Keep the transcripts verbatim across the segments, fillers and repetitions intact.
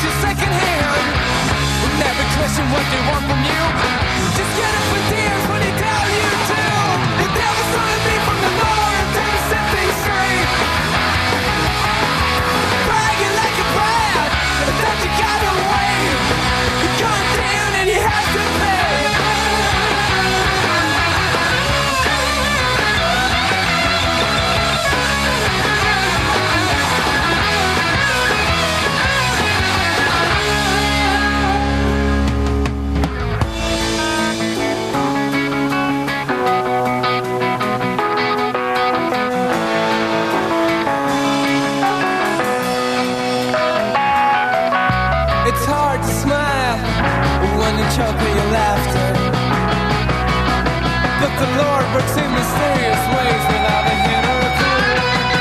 you secondhand. Never question what they want from you. Just get up for tears when they tell you to. The devil's trying to be from the Lord until you set things straight. Bragging like a brat, that you got away. You come down and you have to pay. Choke with your laughter, but the Lord works in mysterious ways without a hint or a clue.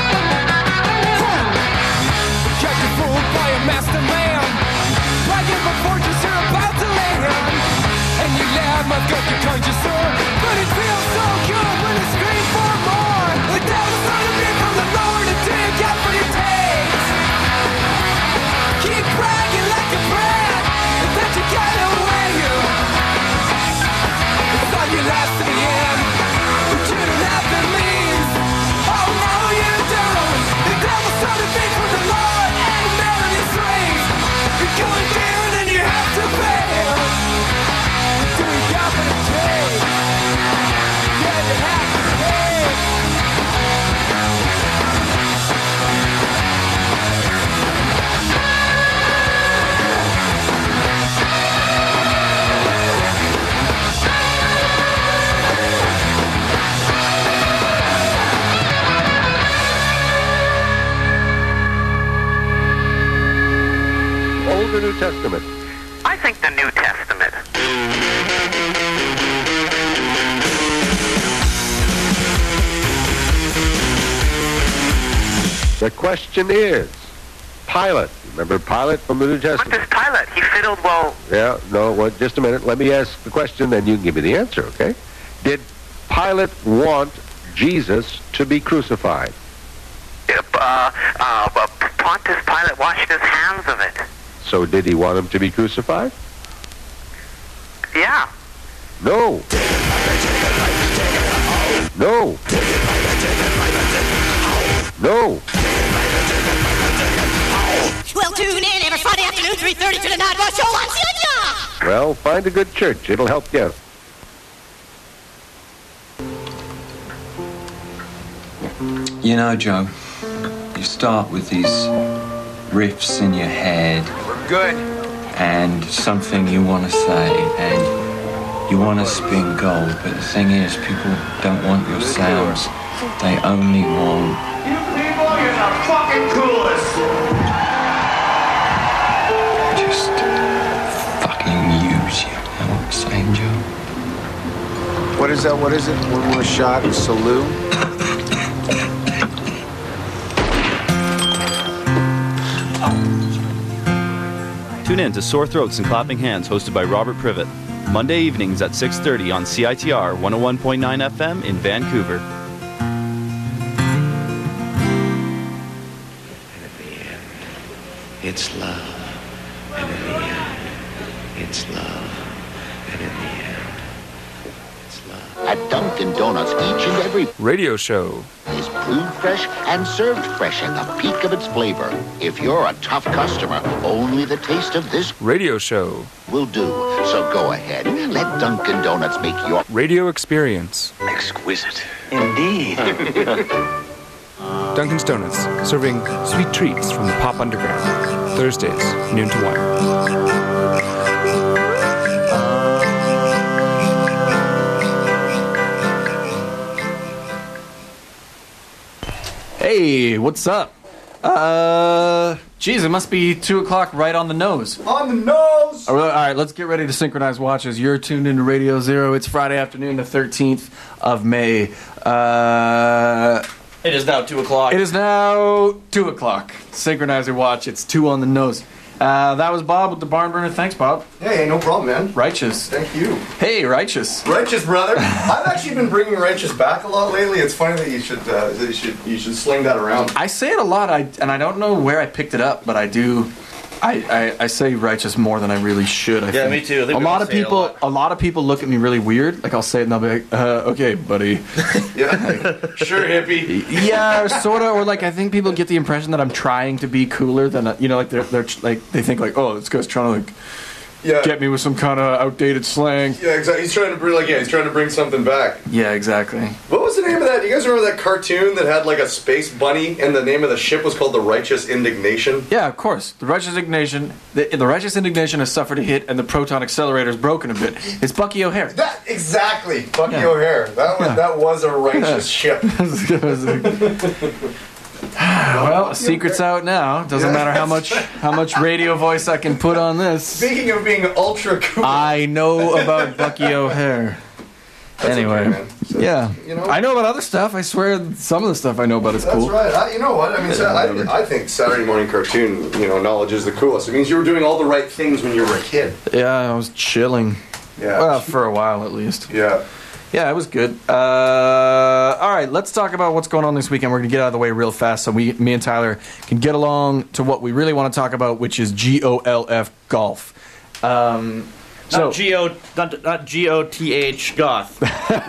Catch you fooled by a master man, bragging for fortunes you're about to land, and you laugh, my gut your conscious sore, but it feels so good when you scream for more. The devil's trying to be from the Lord until you get what it takes. Keep bragging like a brat that you got away. You last to the end, but you don't have the means. Oh no, you don't. The devil's trying to be from the Lord and merit his race. You're going down and you have to pay. Do you got what it takes? Yeah, you have to pay. Old or New Testament? I think the New Testament. The question is, Pilate. Remember Pilate from the New Testament? What does Pilate? He fiddled well. Yeah, no, well, just a minute. Let me ask the question, then you can give me the answer, okay? Did Pilate want Jesus to be crucified? Uh, uh, uh, Pontius Pilate washed his hands of it. So did he want him to be crucified? Yeah. No. No. No. Well, tune in every Friday afternoon, three thirty to the Night Rush Show on C I T R. Well, find a good church. It'll help you. You know, Joe, you start with these riffs in your head. We're good. And something you want to say, and you want to spin gold, but the thing is, people don't want your sounds. They only want... You people, you're the fucking coolest! Just fucking use you. You know what I'm saying, Joe? What is that? What is it? One more shot and salute? Tune in to Sore Throats and Clapping Hands, hosted by Robert Privet. Monday evenings at six thirty on C I T R one oh one point nine F M in Vancouver. And in the end, it's love. And in the end, it's love. And in the end, it's love. At Dunkin' Donuts, each and every radio show is brewed fresh and served fresh at the peak of its flavor. If you're a tough customer, only the taste of this radio show will do. So go ahead, let Dunkin' Donuts make your radio experience exquisite. Indeed. Dunkin' Donuts, serving sweet treats from the Pop Underground. Thursdays, noon to one. Hey, what's up? Uh, geez, it must be two o'clock right on the nose. On the nose! All right, all right, let's get ready to synchronize watches. You're tuned into Radio Zero. It's Friday afternoon, the thirteenth of May. Uh, it is now two o'clock. It is now two o'clock. Synchronize your watch. It's two on the nose. Uh, that was Bob with the Barn Burner. Thanks, Bob. Hey, no problem, man. Righteous. Thank you. Hey, Righteous. Righteous, brother. I've actually been bringing Righteous back a lot lately. It's funny that you should uh, that you should you should sling that around. I say it a lot, I and I don't know where I picked it up, but I do. I, I, I say righteous more than I really should. I Yeah, think. me too. I think a we lot all of say it a people, lot. a lot of people look at me really weird. Like I'll say it and they'll be like, uh, "Okay, buddy." Yeah, sure, hippie. Yeah, sort of. Or like I think people get the impression that I'm trying to be cooler than uh, you know, like they're they're like they think like, "Oh, this guy's trying to like Yeah. get me with some kind of outdated slang." Yeah, exactly. He's trying to bring like yeah, he's trying to bring something back. Yeah, exactly. What was the name of that? You guys remember that cartoon that had like a space bunny and the name of the ship was called the Righteous Indignation? Yeah, of course. The righteous indignation, the, the righteous indignation has suffered a hit, and the proton accelerator is broken a bit. It's Bucky O'Hare. That exactly, Bucky Yeah. O'Hare. That was Yeah. that was a righteous ship. Well, secret's out now. Doesn't Yeah. matter how much how much radio voice I can put on this. Speaking of being ultra cool, I know about Bucky O'Hare. That's Anyway, okay, man. So, yeah, you know- I know about other stuff. I swear, some of the stuff I know about is that's cool. right. I, you know what? I mean, Yeah, I, whatever. I think Saturday morning cartoon, you know, knowledge is the coolest. It means you were doing all the right things when you were a kid. Yeah, I was chilling. Yeah. Well, for a while at least. Yeah. Yeah, it was good. Uh, all right, let's talk about what's going on this weekend. We're going to get out of the way real fast so we, me and Tyler can get along to what we really want to talk about, which is G O L F golf. Um, Not G O, not not G O T H goth.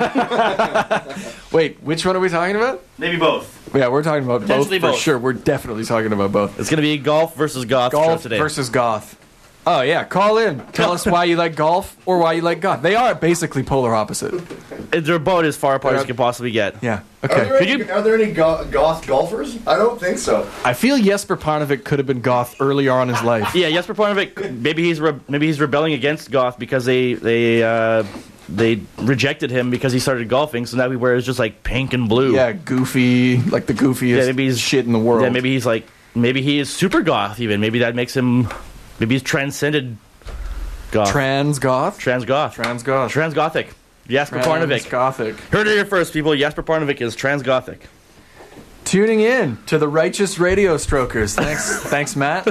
Wait, which one are we talking about? Maybe both. Yeah, we're talking about both Potentially for both. sure. We're definitely talking about both. It's gonna be golf versus goth show Golf today. versus goth. Oh yeah, call in. Tell us why you like golf or why you like goth. They are basically polar opposite. They're about as far apart as you can possibly get. Yeah. Are Okay. there any, are there any go- goth golfers? I don't think so. I feel Jesper Parnevik could have been goth earlier on in his life. Yeah, Jesper Parnevik. Maybe he's re- maybe he's rebelling against goth because they they uh, they rejected him because he started golfing. So now he wears just like pink and blue. Yeah, goofy, like the goofiest Yeah, maybe he's, shit in the world. Yeah, maybe he's like maybe he is super goth even. Maybe that makes him. Maybe he's transcended goth. Trans goth? Trans goth. Trans goth. Trans gothic. Jesper Parnevik. Gothic. Heard it here first, people. Jesper Parnevik is trans gothic. Tuning in to the Righteous Radio Strokers. Thanks, thanks, Matt.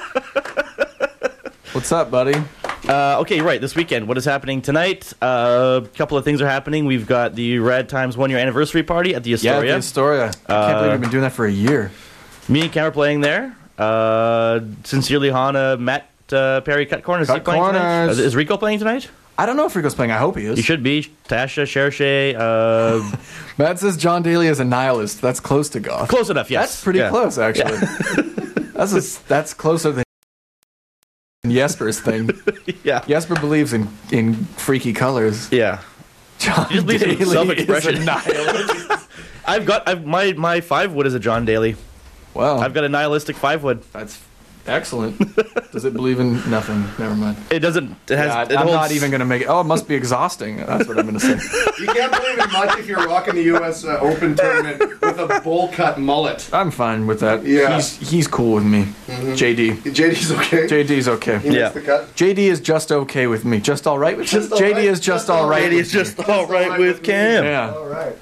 What's up, buddy? Uh, okay, right. This weekend, what is happening tonight? A uh, couple of things are happening. We've got the Rad Times one year anniversary party at the Yeah, Astoria. the Astoria. I can't Uh, believe we've been doing that for a year. Me and Cam are playing there. Uh, Sincerely Hana, Matt uh, Perry, Cut Corners. Cut Is he playing tonight? Corners. Uh, Is Rico playing tonight? I don't know if Rico's playing. I hope he is. He should be. Tasha, Cherche, uh, Matt says John Daly is a nihilist. That's close to goth. close enough, yes. That's pretty Yeah. close, actually. that's a, that's closer than Jesper's thing. Yeah. Jesper believes in, in freaky colors. Yeah. John He just believes in Daly self-expression. is a nihilist. I've got I've, my my five wood is a John Daly. Wow. I've got a nihilistic five wood. That's excellent. Does it believe in nothing? Never mind. It doesn't. It has. Yeah, it I'm holds, not even going to make it. Oh, it must be exhausting. That's what I'm going to say. You can't believe it much if you're rocking the U S uh, Open tournament with a bowl cut mullet. I'm fine with that. Yeah. He's, he's cool with me. J D. J D's okay. J D's okay. He makes Yeah. the cut. J D is just okay with me. Just all right with Just you? all J D right? is just, Just all all right. right. It is just all right right with with me. Cam. Yeah. All right.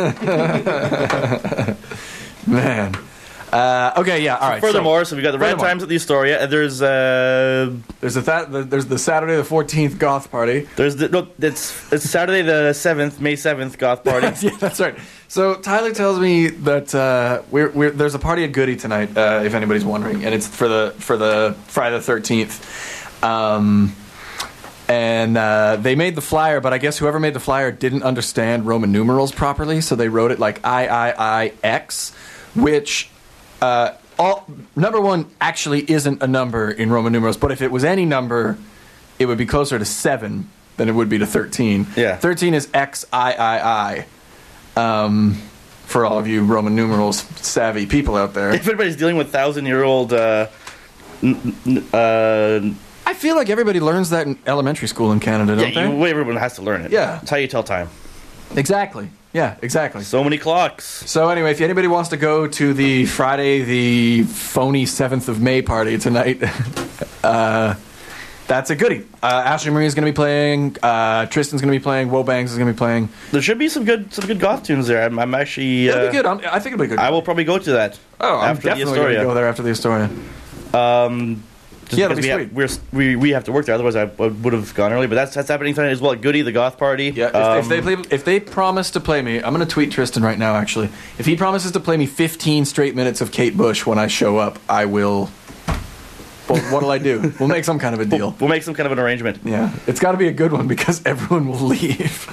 Man. Uh, okay, yeah, all right. Furthermore, so, we got the Red Furthermore. Times at the Astoria, and there's uh, so there's the, th- the there's the Saturday the fourteenth goth party. there's the no, it's it's Saturday the seventh, May seventh, goth party. Yeah, that's right. So Tyler tells me that uh, we're, we're there's a party at Goody tonight, uh, if anybody's wondering, and it's for the for the Friday the thirteenth. Um, and uh, they made the flyer, but I guess whoever made the flyer didn't understand Roman numerals properly, so they wrote it like I I I X, which uh, all number one actually isn't a number in Roman numerals, but if it was any number, it would be closer to seven than it would be to thirteen. Yeah. thirteen is X I I I. Um, for all of you Roman numerals savvy people out there. If anybody's dealing with thousand year old, uh, n- n- uh, I feel like everybody learns that in elementary school in Canada, don't yeah, they? you, everyone has to learn it. Yeah. It's how you tell time. Exactly. Yeah, exactly. So many clocks. So anyway, if anybody wants to go to the Friday the phony seventh of May party tonight, uh, that's a goodie. Uh, Ashley Marie is going to be playing. Uh, Tristan's going to be playing. Wobangs is going to be playing. There should be some good some good goth tunes there. I'm, I'm actually. It'll Uh, be good. I'm, I think it'll be good. I will probably go to that. Oh, I'm after the definitely going to Astoria. go there after the Astoria. Um, just Yeah, that'll because be we, have, we're, we we have to work there. Otherwise, I would have gone early. But that's that's happening tonight as well. Goody, the goth party. Yeah, if, Um, if they play, if they promise to play me, I'm going to tweet Tristan right now. Actually, if he promises to play me fifteen straight minutes of Kate Bush when I show up, I will. Well, what'll I do? We'll make some kind of a deal. We'll, we'll make some kind of an arrangement. Yeah, it's got to be a good one because everyone will leave.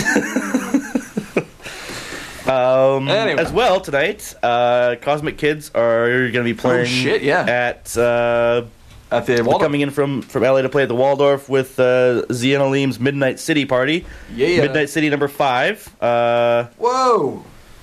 um, Anyway. As well tonight, uh, Cosmic Kids are going to be playing. Oh, shit, yeah. At uh, at the they're Waldorf. coming in from, from L A to play at the Waldorf with uh, Zian Alim's Midnight City Party. Yeah. Midnight City number five. Uh, Whoa.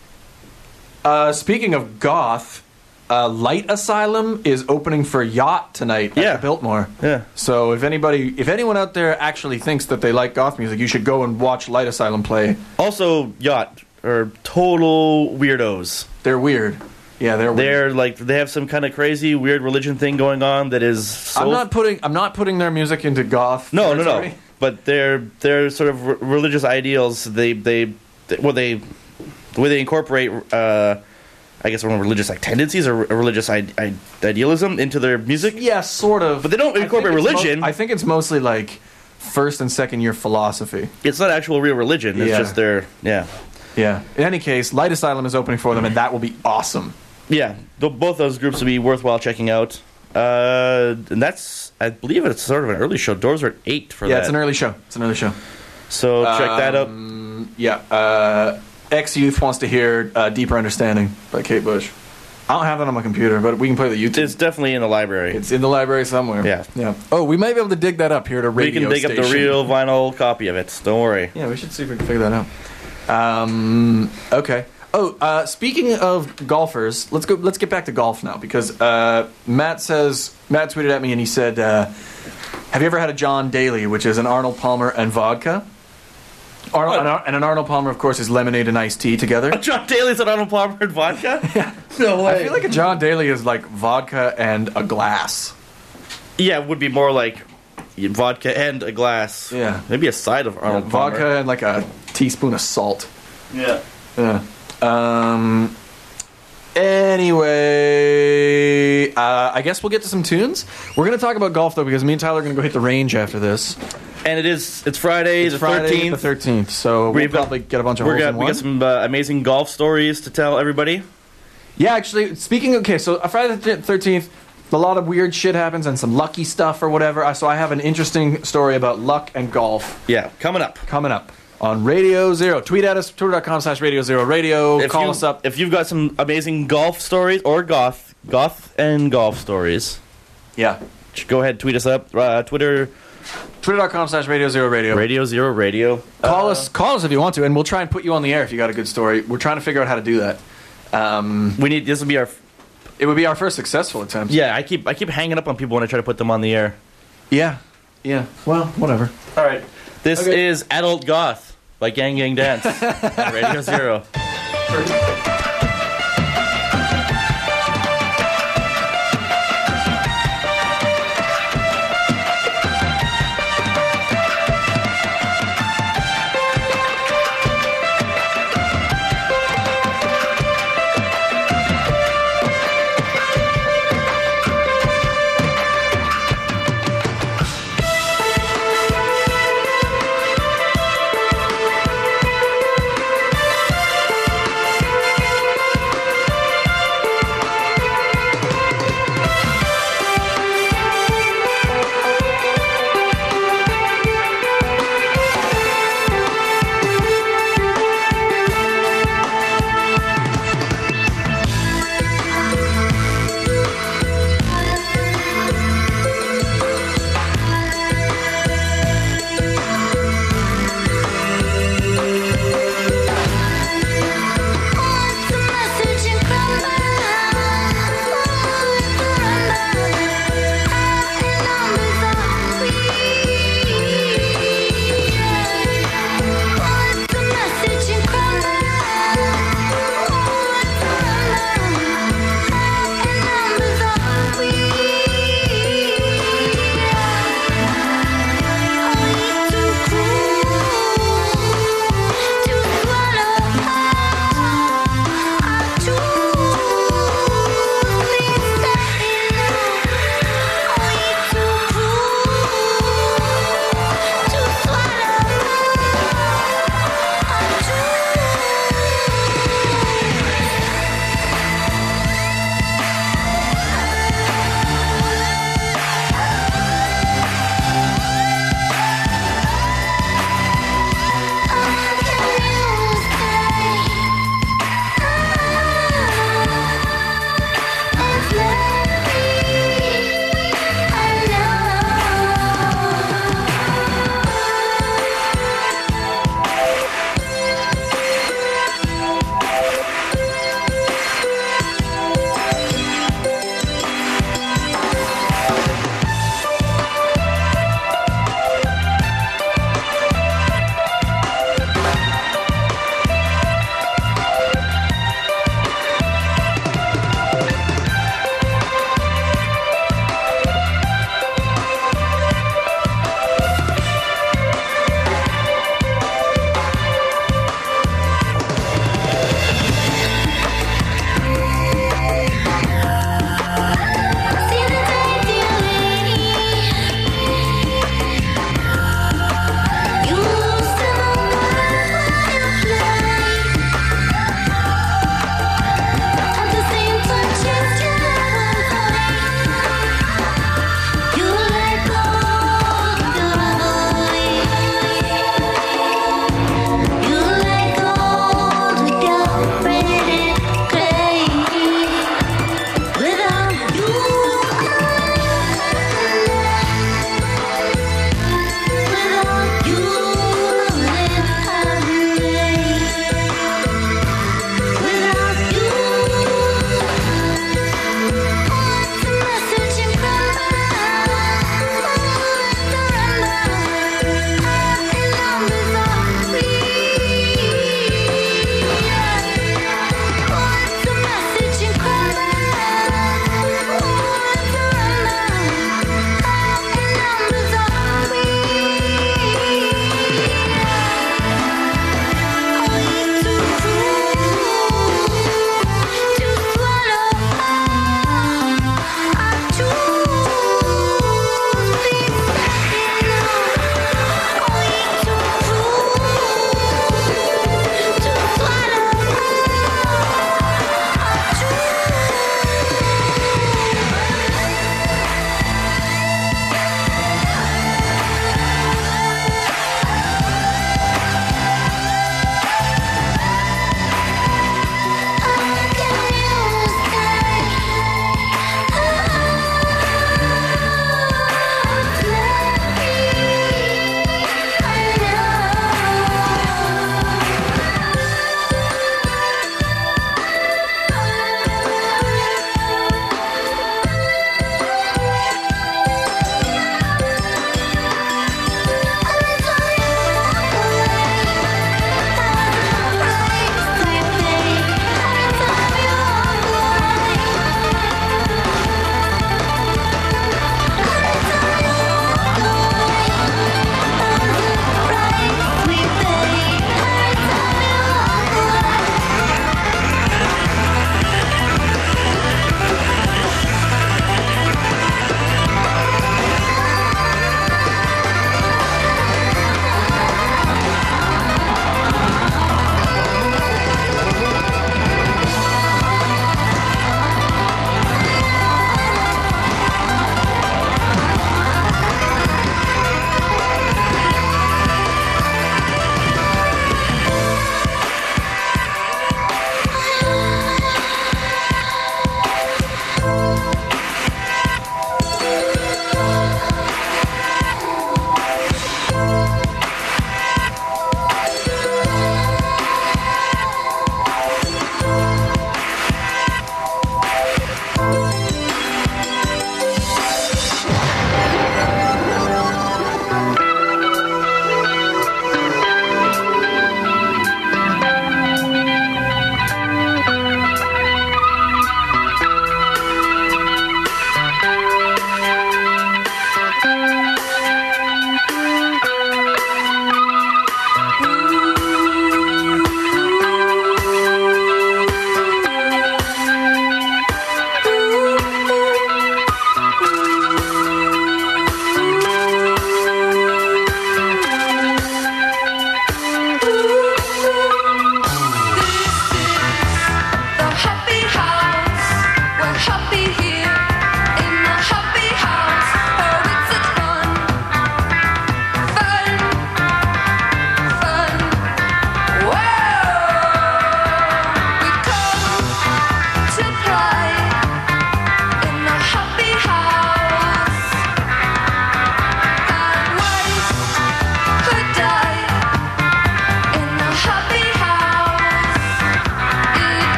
Uh, speaking of goth, uh, Light Asylum is opening for Yacht tonight at Yeah. the Biltmore. Yeah. So if anybody, if anyone out there actually thinks that they like goth music, you should go and watch Light Asylum play. Also, Yacht are total weirdos. They're weird. Yeah, they're weird. They're like they have some kind of crazy weird religion thing going on that is. So I'm not putting I'm not putting their music into goth. No, no, no. territory. But their their sort of re- religious ideals, they they, they well they the way they incorporate, uh, I guess, one of religious like tendencies or re- religious I- I- idealism into their music. Yeah, sort of. But they don't I incorporate think it's religion. mo- I think it's mostly like first and second year philosophy. It's not actual real religion. It's Yeah. just their yeah. Yeah. In any case, Light Asylum is opening for them, and that will be awesome. Yeah, th- both those groups would be worthwhile checking out. Uh, and that's, I believe it's sort of an early show. Doors are at eight for yeah, that. it's an early show. It's an early show. So check that out. Um, Yeah. Uh, X Youth wants to hear uh, Deeper Understanding by Kate Bush. I don't have that on my computer, but we can play the YouTube. It's definitely in the library. It's in the library somewhere. Yeah. Yeah. Oh, we might be able to dig that up here at a We radio can dig up the station. real vinyl copy of it. Don't worry. Yeah, we should see if we can figure that out. Um, okay. Oh, uh, speaking of golfers, let's go. Let's get back to golf now because uh, Matt says Matt tweeted at me and he said, uh, "Have you ever had a John Daly, which is an Arnold Palmer and vodka?" Arnold, and, Ar- and an Arnold Palmer, of course, is lemonade and iced tea together. John Daly's an Arnold Palmer and vodka? Yeah. No way. I feel like a John Daly is like vodka and a glass. Yeah, it would be more like vodka and a glass. Yeah. Maybe a side of Arnold Yeah, Palmer. vodka and like a teaspoon of salt. Yeah. Yeah. Um. Anyway, uh, I guess we'll get to some tunes. We're gonna talk about golf though because me and Tyler are gonna go hit the range after this. And it is it's Friday It's the Friday thirteenth. the thirteenth. So we'll We've got- probably get a bunch of We're holes got, in we one. got some uh, amazing golf stories to tell everybody. Yeah, actually, speaking of, okay, so uh, Friday the thirteenth, a lot of weird shit happens and some lucky stuff or whatever. Uh, So I have an interesting story about luck and golf. Yeah, coming up. Coming up on Radio Zero. Tweet at us, twitter.com slash Radio Zero Radio. If Call you, us up. If you've got some amazing golf stories or goth, goth and golf stories, yeah, go ahead, tweet us up. Uh, Twitter, twitter.com slash Radio Zero Radio. Radio Zero Radio. Call Uh, us, call us if you want to, and we'll try and put you on the air if you got a good story. We're trying to figure out how to do that. Um, we need this will be our. It would be our first successful attempt. Yeah, I keep I keep hanging up on people when I try to put them on the air. Yeah, yeah. Well, whatever. All right, this Okay. is Adult Goth by Gang Gang Dance on Radio Zero. Thank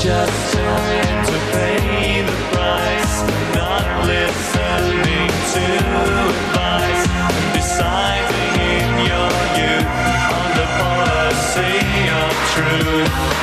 just willing to pay the price, not listening to advice, deciding in your youth on the policy of truth.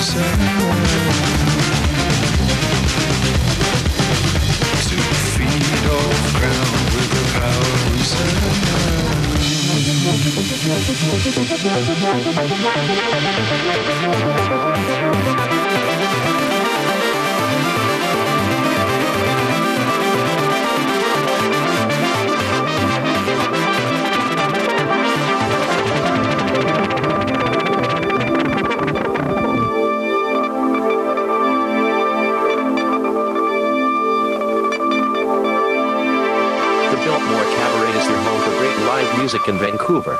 Two feet off ground with the The Biltmore Cabaret is the home for great live music in Vancouver.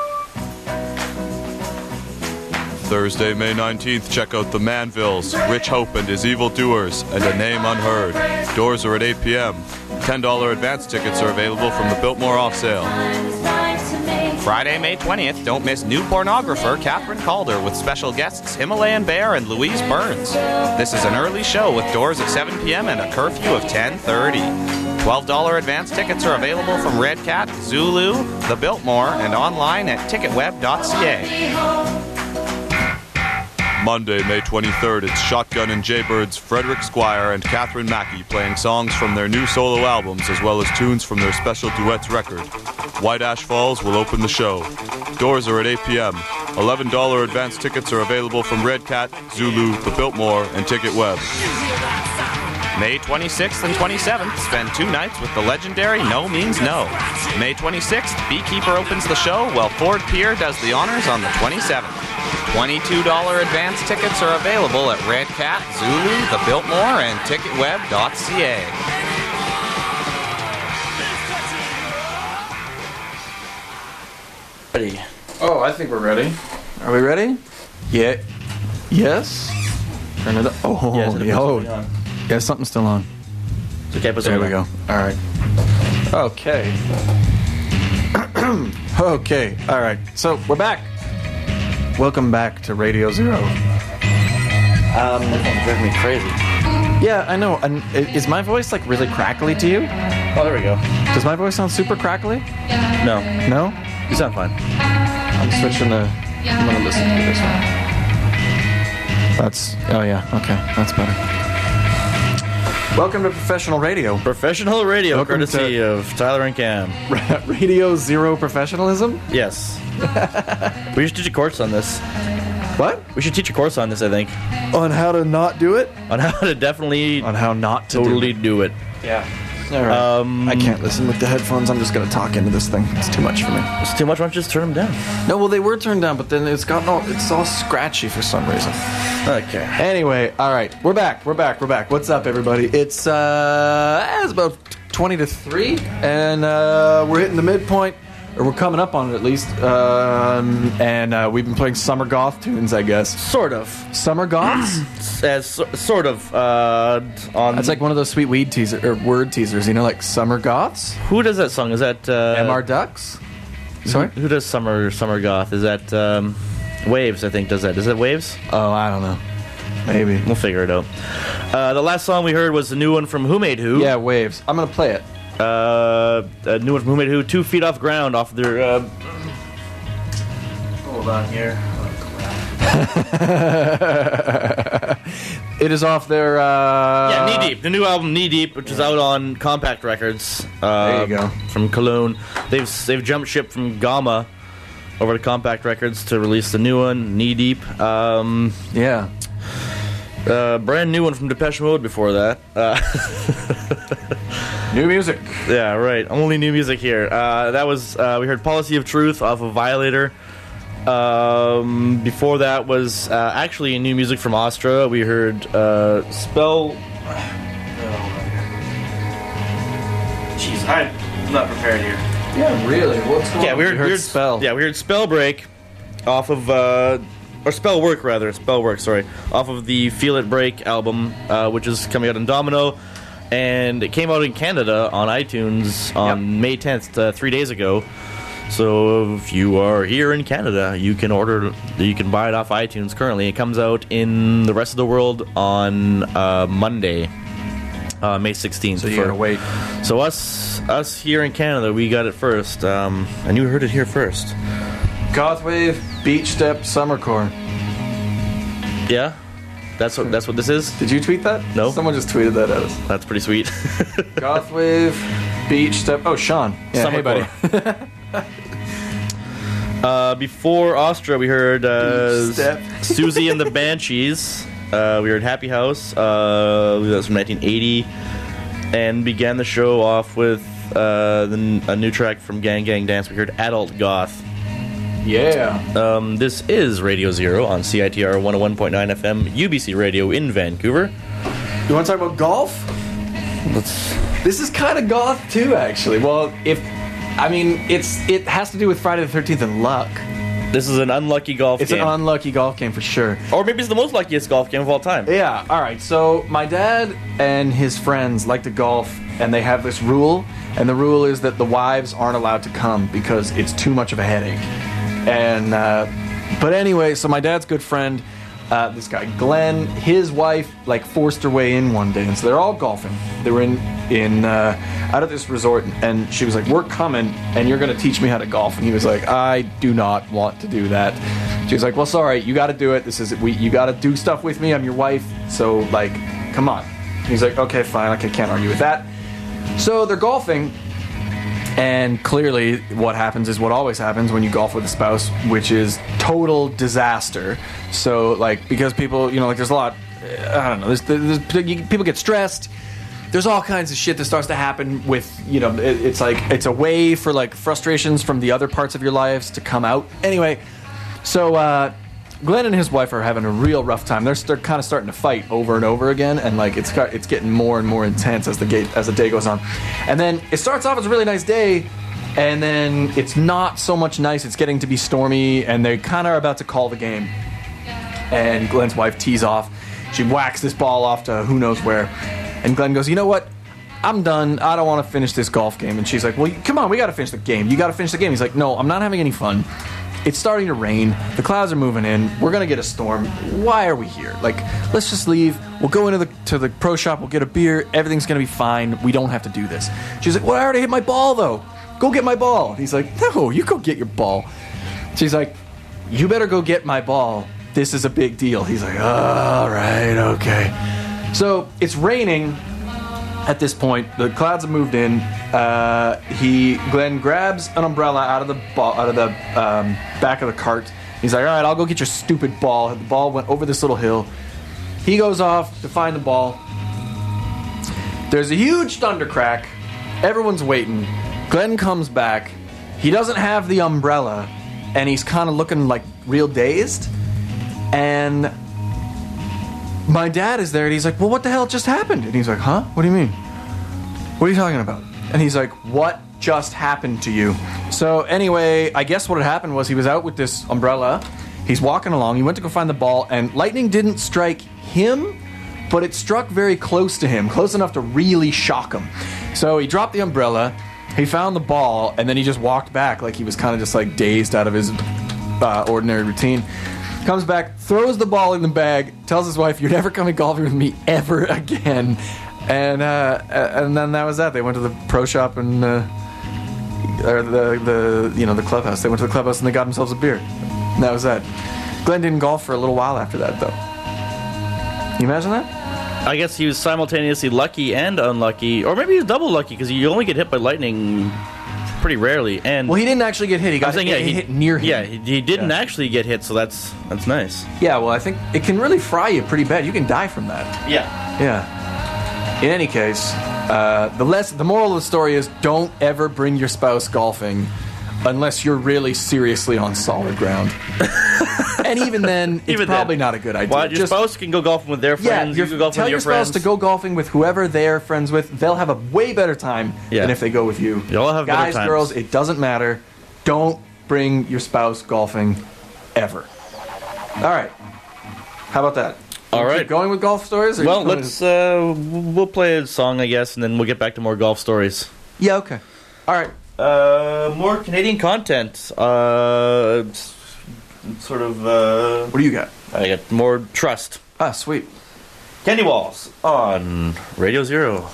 Thursday, May nineteenth, check out the Manvilles, Rich Hope and His Evil Doers, and A Name Unheard. Doors are at eight p.m. ten dollars advance tickets are available from the Biltmore off sale. Friday, May twentieth, don't miss new pornographer Catherine Calder with special guests Himalayan Bear and Louise Burns. This is an early show with doors at seven p.m. and a curfew of ten thirty. twelve dollars advance tickets are available from Red Cat, Zulu, the Biltmore, and online at ticketweb dot c a. Monday, May twenty-third, it's Shotgun and Jaybirds, Frederick Squire, and Catherine Mackey playing songs from their new solo albums as well as tunes from their special duets record. White Ash Falls will open the show. Doors are at eight p.m. eleven dollars advance tickets are available from Red Cat, Zulu, the Biltmore, and TicketWeb. May twenty-sixth and twenty-seventh, spend two nights with the legendary No Means No. May twenty-sixth, Beekeeper opens the show while Ford Pier does the honors on the twenty-seventh. twenty-two dollars advance tickets are available at Red Cat, Zulu, the Biltmore, and ticketweb dot c a. Ready. Oh, I think we're ready. Are we ready? Yeah. Yes? Turn it up. Oh, Yeah, so the oh. something on. Yeah, something's still on. It's okay, put There we something go. on. All right. Okay. Okay. All right. So we're back. Welcome back to Radio Zero. Um, that driving me crazy. Yeah, I know. And i- is my voice like really crackly to you? Oh, there we go. Does my voice sound super crackly? No. No? You sound fine. I'm switching the. I'm gonna listen to this one. That's. Oh yeah. Okay, that's better. Welcome to Professional Radio. Professional radio, Welcome courtesy to- of Tyler and Cam. Radio Zero Professionalism? Yes. We should teach a course on this. What? We should teach a course on this, I think. On how to not do it? On how to definitely... On how not to totally do do it. Yeah. All right. Um, I can't listen with the headphones. I'm just going to talk into this thing. It's too much for me. It's too much. Why don't you just turn them down? No, well, they were turned down, but then it's gotten all, it's all scratchy for some reason. Okay. Anyway, all right. We're back. We're back. We're back. What's up, everybody? It's, uh, it's about twenty to three, and uh, we're hitting the midpoint. Or we're coming up on it at least, um, and uh, we've been playing summer goth tunes, I guess. Sort of. Summer goths? As so, sort of. Uh, on That's like one of those sweet weed teaser or word teasers, you know, like summer goths. Who does that song? Is that uh, M R Ducks? Sorry, who, who does summer summer goth? Is that um, Waves? I think does that. Is that Waves? Oh, I don't know. Maybe we'll figure it out. Uh, the last song we heard was the new one from Who Made Who. Yeah, Waves. I'm gonna play it. Uh, a new one from Who Made Who, Two Feet Off Ground, off their. Uh, hold on here. It is off their. Uh, yeah, Knee Deep, the new album Knee Deep, which is out on Compact Records. Uh, There you go. From Cologne. They've they've jumped ship from Gamma over to Compact Records to release the new one, Knee Deep. Um, yeah. Uh, brand new one from Depeche Mode before that. Uh, new music. Yeah, right. Only new music here. Uh, that was uh, we heard Policy of Truth off of Violator. Um, before that was uh, actually new music from Astra. We heard uh, Spell. Jeez, I'm not prepared here. Yeah, really. What's going Yeah, on? we heard, You heard we heard Spell. Yeah, we heard Spell Break off of uh, or Spell Work rather. Spell Work, sorry, off of the Feel It Break album, uh, which is coming out in Domino, and it came out in Canada on iTunes on May tenth, uh, three days ago. So if you are here in Canada, you can order, you can buy it off iTunes currently. It comes out in the rest of the world on uh, Monday, uh, May sixteenth. So you gotta wait. So us, us here in Canada, we got it first, um, and you heard it here first. Gothwave, Beach Step, Summercore. Yeah. That's what that's what this is. Did you tweet that? No. Someone just tweeted that at us. That's pretty sweet. Goth wave, beach step. Oh, Sean. Yeah, Summer hey, buddy. uh, before Austria, we heard uh, Step. Susie and the Banshees. Uh, we heard Happy House. Uh, that was from nineteen eighty, and began the show off with uh, the, a new track from Gang Gang Dance. We heard Adult Goth. Yeah. Um, this is Radio Zero on C I T R one oh one point nine F M, U B C Radio in Vancouver. You want to talk about golf? Let's. This is kind of goth too, actually. Well, if I mean, it's it has to do with Friday the thirteenth and luck. This is an unlucky golf It's game. an unlucky golf game for sure. Or maybe it's the most luckiest golf game of all time. Yeah, alright, so my dad and his friends like to golf, and they have this rule, and the rule is that the wives aren't allowed to come because it's too much of a headache. And, uh, but anyway, so my dad's good friend, uh, this guy Glenn, his wife, like, forced her way in one day, and so they're all golfing. They were in, in uh, out at this resort, and she was like, we're coming, and you're gonna teach me how to golf. And he was like, I do not want to do that. She was like, well, sorry, you gotta do it. This is, we, you gotta do stuff with me. I'm your wife, so, like, come on. And he's like, okay, fine, I can't argue with that. So they're golfing, and clearly what happens is what always happens when you golf with a spouse, which is total disaster. So, like, because people, you know, like, there's a lot, I don't know, there's, there's, people get stressed. There's all kinds of shit that starts to happen with, you know, it, it's like, it's a way for, like, frustrations from the other parts of your lives to come out. Anyway, so, uh, Glenn and his wife are having a real rough time. They're, they're kind of starting to fight over and over again, and like it's got, it's getting more and more intense as the gate, as the day goes on. And then it starts off as a really nice day, and then it's not so much nice. It's getting to be stormy, and they kind of are about to call the game. And Glenn's wife tees off. She whacks this ball off to who knows where, and Glenn goes, "You know what? I'm done. I don't want to finish this golf game." And she's like, "Well, come on, we got to finish the game. You got to finish the game." He's like, "No, I'm not having any fun. It's starting to rain. The clouds are moving in. We're gonna get a storm. Why are we here? Like, let's just leave. We'll go into the to the pro shop. We'll get a beer. Everything's gonna be fine. We don't have to do this." She's like, "Well, I already hit my ball though. Go get my ball." He's like, "No, you go get your ball." She's like, "You better go get my ball. This is a big deal." He's like, "All right, okay." So it's raining. At this point, the clouds have moved in. Uh, he Glenn grabs an umbrella out of the ball, out of the um, back of the cart. He's like, "All right, I'll go get your stupid ball." The ball went over this little hill. He goes off to find the ball. There's a huge thunder crack. Everyone's waiting. Glenn comes back. He doesn't have the umbrella, and he's kind of looking like real dazed. And my dad is there, and he's like, "Well, what the hell just happened?" And he's like, "Huh? What do you mean? What are you talking about?" And he's like, "What just happened to you?" So anyway, I guess what had happened was he was out with this umbrella. He's walking along. He went to go find the ball, and lightning didn't strike him, but it struck very close to him, close enough to really shock him. So he dropped the umbrella. He found the ball, and then he just walked back like he was kind of just like dazed out of his uh, ordinary routine. Comes back, throws the ball in the bag, tells his wife, "You're never coming golfing with me ever again." And uh, and then that was that. They went to the pro shop and uh, or the the you know the clubhouse. They went to the clubhouse and they got themselves a beer. And that was that. Glenn didn't golf for a little while after that, though. Can you imagine that? I guess he was simultaneously lucky and unlucky, or maybe he was double lucky because you only get hit by lightning pretty rarely. And well, he didn't actually get hit. He got saying, hit, yeah, he, hit near him. Yeah, he, he didn't yeah. actually get hit, so that's that's nice. Yeah, well, I think it can really fry you pretty bad. You can die from that. Yeah. Yeah. In any case, uh, the less the moral of the story is don't ever bring your spouse golfing unless you're really seriously on solid ground. And even then, it's even probably then. not a good idea. Well, your Just, spouse can go golfing with their friends. Yeah, you can go golfing tell with your, your spouse friends. to go golfing with whoever they're friends with. They'll have a way better time yeah. than if they go with you. You'll have Guys, better times. girls, it doesn't matter. Don't bring your spouse golfing ever. All right. How about that? All right. Keep going with golf stories? Or Well, let's. Uh, we'll play a song, I guess, and then we'll get back to more golf stories. Yeah. Okay. All right. Uh, more Canadian content. Uh, sort of. Uh, what do you got? I got more Trust. Ah, sweet. Candy Walls on Radio Zero.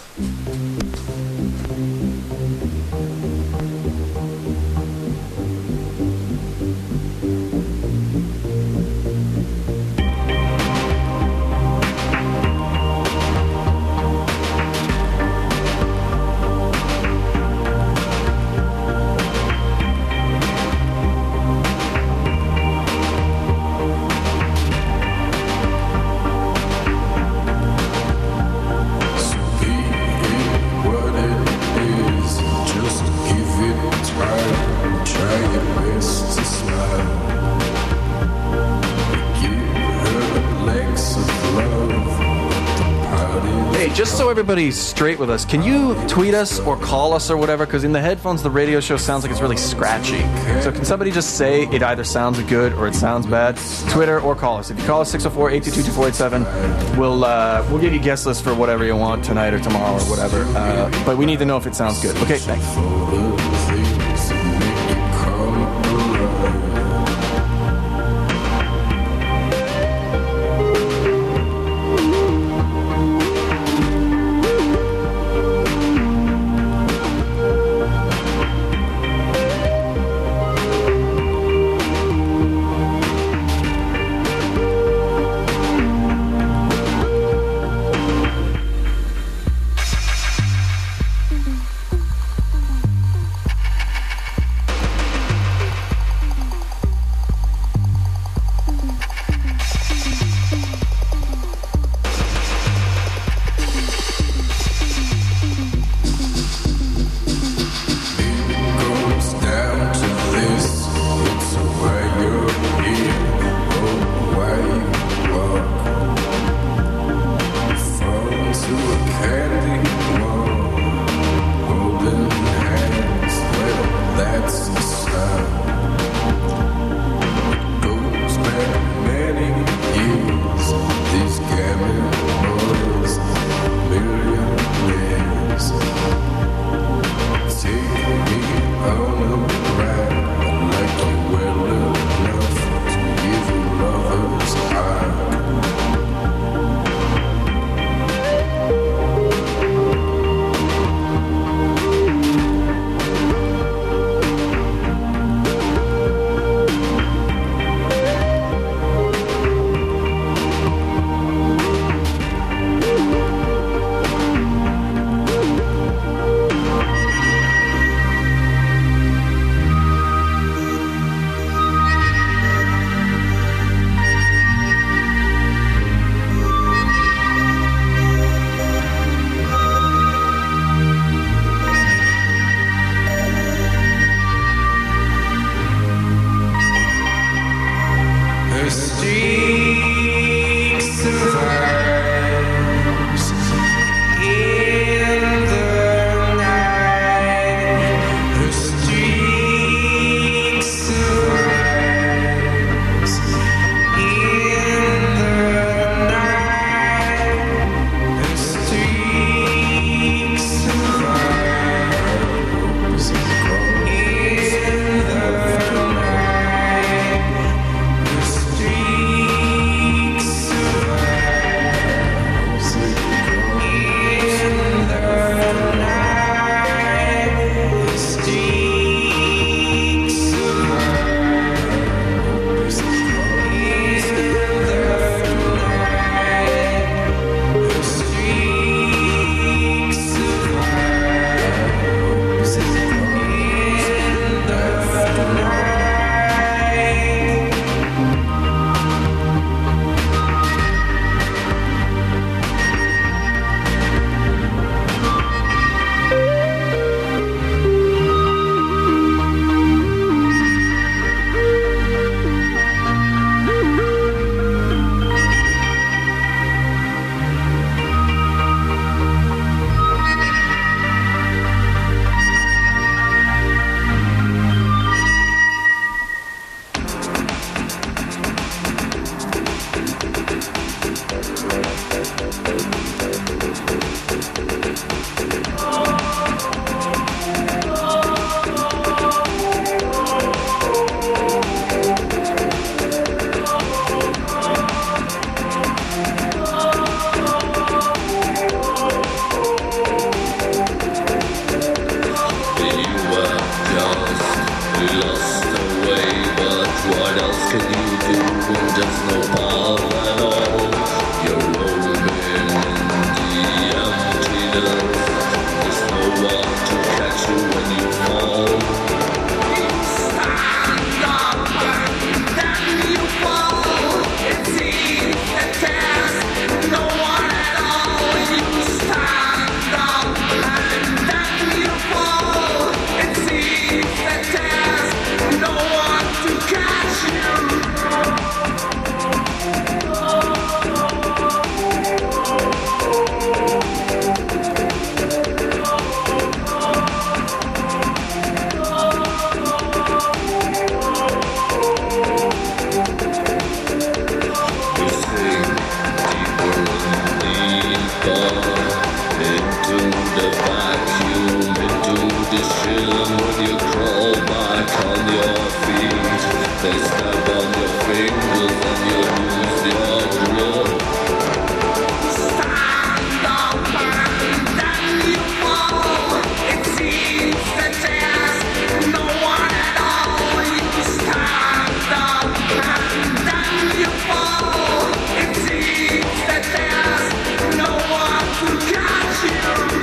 just so everybody's straight with us, can you tweet us or call us or whatever? Because in the headphones, the radio show sounds like it's really scratchy. So can somebody just say it either sounds good or it sounds bad? Twitter or call us. If you call us six oh four, eight two two, two four eight seven, we'll uh, we'll give you guest lists for whatever you want tonight or tomorrow or whatever. Uh, but we need to know if it sounds good. Okay, thanks. No one to catch you. fingers and you lose your grip. Stand up and then you fall. It seems that there's no one at all. You stand up and then you fall. It seems that there's no one to catch you.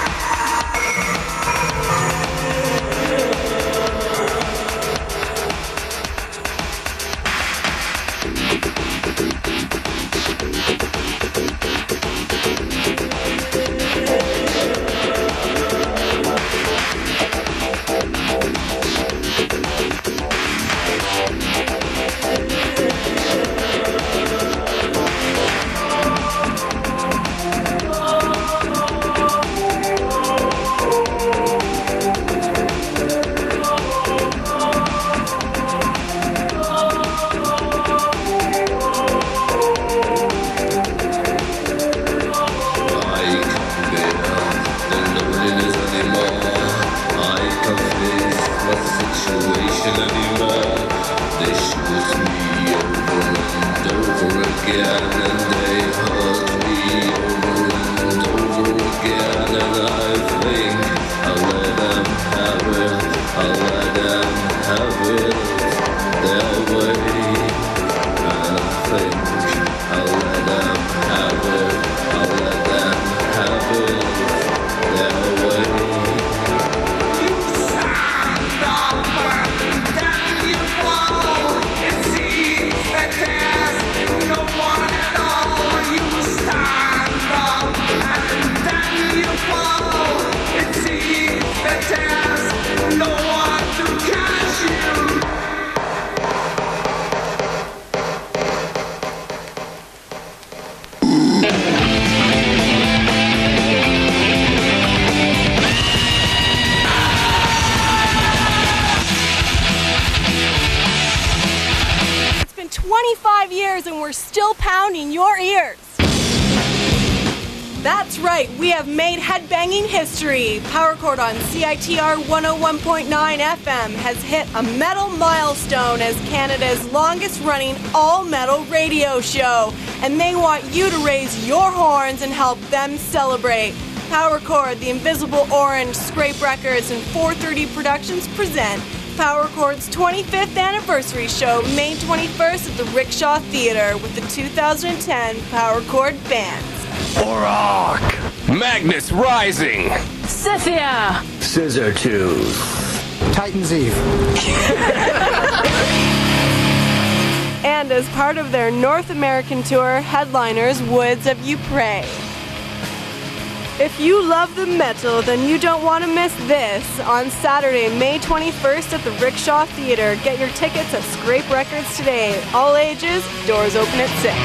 twenty-five years and we're still pounding your ears. That's right, we have made headbanging history. Power Chord on C I T R one oh one point nine F M has hit a metal milestone as Canada's longest running all-metal radio show. And they want you to raise your horns and help them celebrate. Power Chord, the Invisible Orange, Scrape Records, and four thirty Productions present Power Chord's twenty-fifth anniversary show, May twenty-first at the Rickshaw Theater with the two thousand ten Power Chord bands. Auroch, Magnus Rising, Scythia, Scissor Tooth, Titan's Eve. And as part of their North American tour, headliners Woods of Ypres. If you love the metal, then you don't want to miss this. On Saturday, May twenty-first at the Rickshaw Theater. Get your tickets at Scrape Records today. All ages, doors open at six.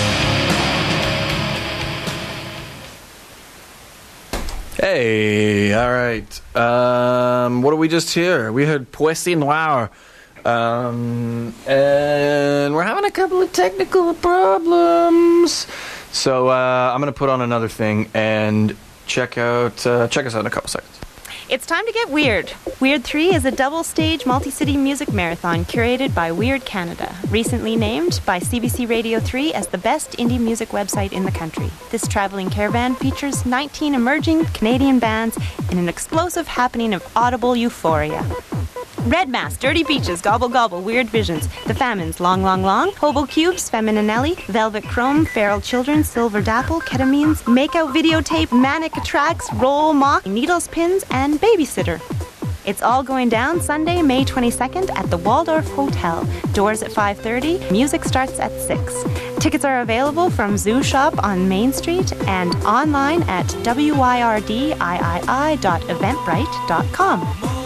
Hey, all right. Um, what did we just hear? We heard Poissy Noir. Um, and we're having a couple of technical problems. So uh, I'm going to put on another thing and check out uh, check us out in a couple seconds. It's time to get weird. Weird three is a double-stage multi-city music marathon curated by Weird Canada, recently named by C B C Radio three as the best indie music website in the country. This traveling caravan features nineteen emerging Canadian bands in an explosive happening of audible euphoria. Red Mass, Dirty Beaches, Gobble Gobble, Weird Visions, The Famines, Long Long Long, Hobo Cubes, Femininelli, Velvet Chrome, Feral Children, Silver Dapple, Ketamines, Makeout Videotape, Manic Tracks, Roll Mock, Needles Pins, and Babysitter. It's all going down Sunday, May twenty-second at the Waldorf Hotel. Doors at five thirty, music starts at six. Tickets are available from Zoo Shop on Main Street and online at w y r d i i i dot eventbrite dot com.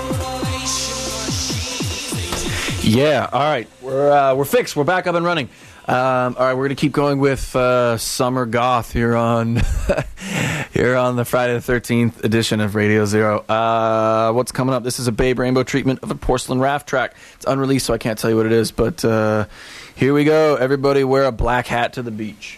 Yeah, all right. We're uh, we're fixed. We're back up and running. Um, all right, we're gonna keep going with uh, Summer Goth here on here on the Friday the thirteenth edition of Radio Zero. Uh, what's coming up? This is a Babe Rainbow treatment of a Porcelain Raft track. It's unreleased, so I can't tell you what it is. But uh, here we go. Everybody, wear a black hat to the beach.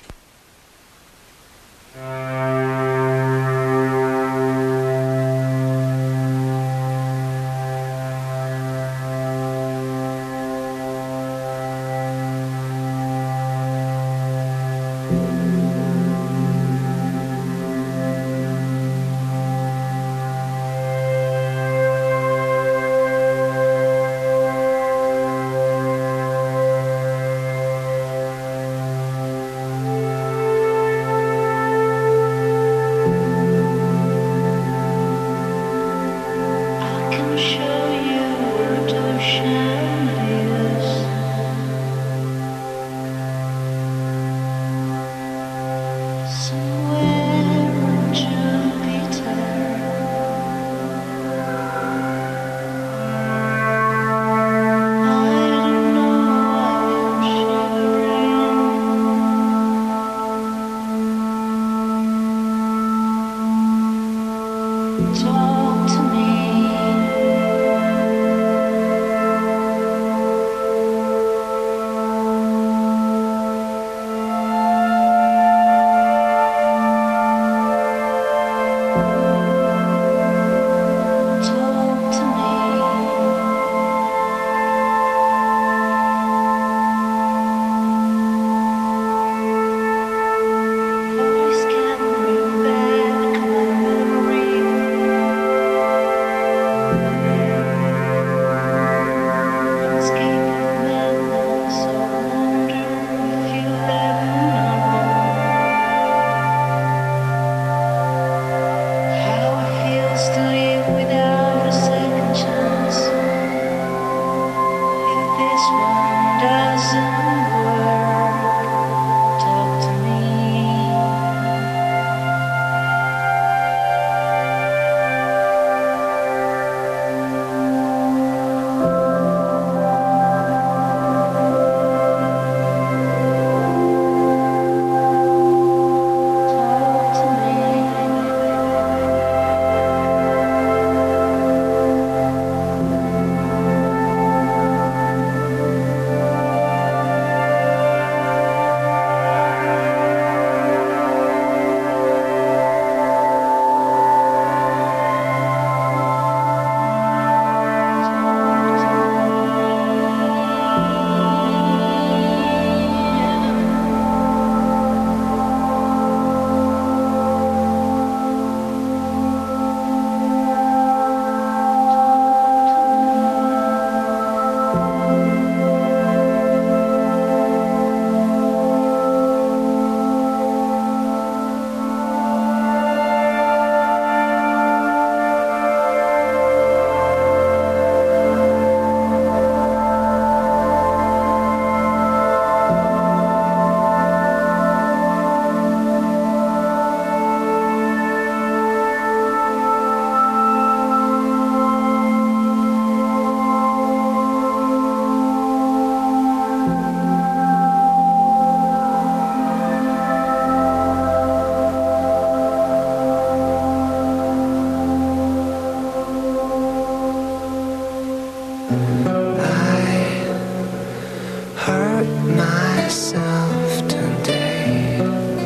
myself today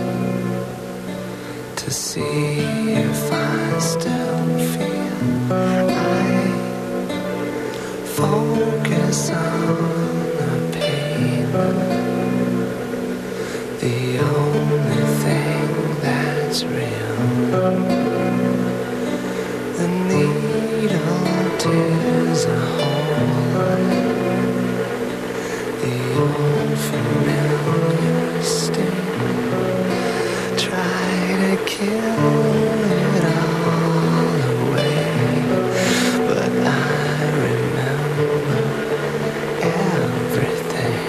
to see if I still feel. I focus on the pain, the only thing that's real. The needle tears a hole, the old familiar sting. Try to kill it all away, but I remember everything.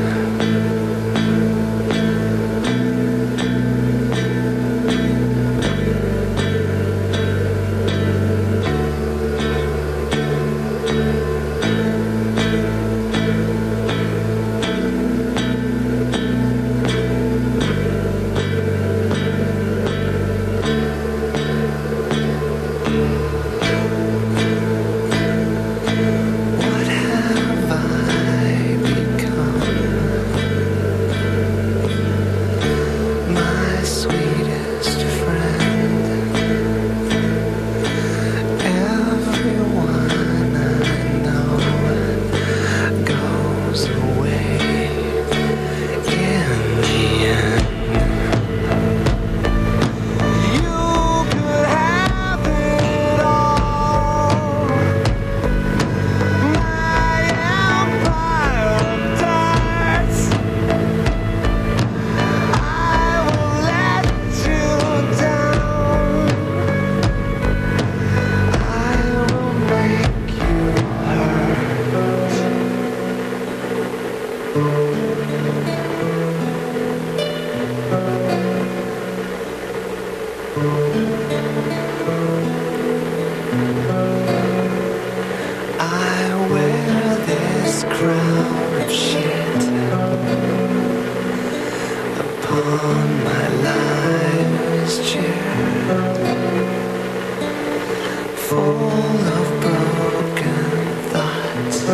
I wear this crown of shit upon my life's chair, full of broken thoughts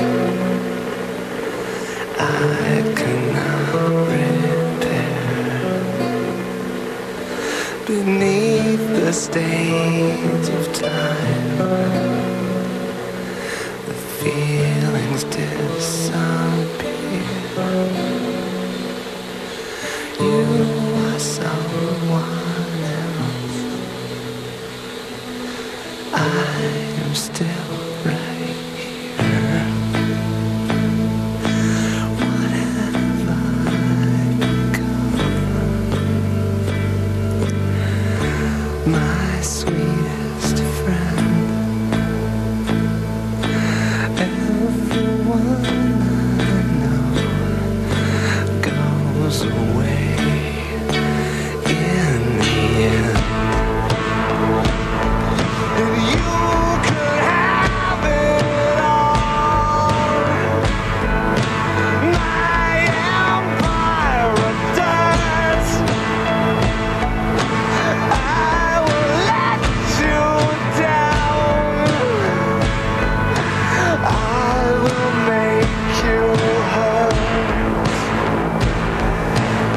I cannot repair. Beneath the stage of time, feelings disappear. You are someone else. I am still right here. What have I become? My sweetest friend. Everyone I know goes away in the end. And you could have it all. My empire of dirt. I will let you down. I will make you hurt.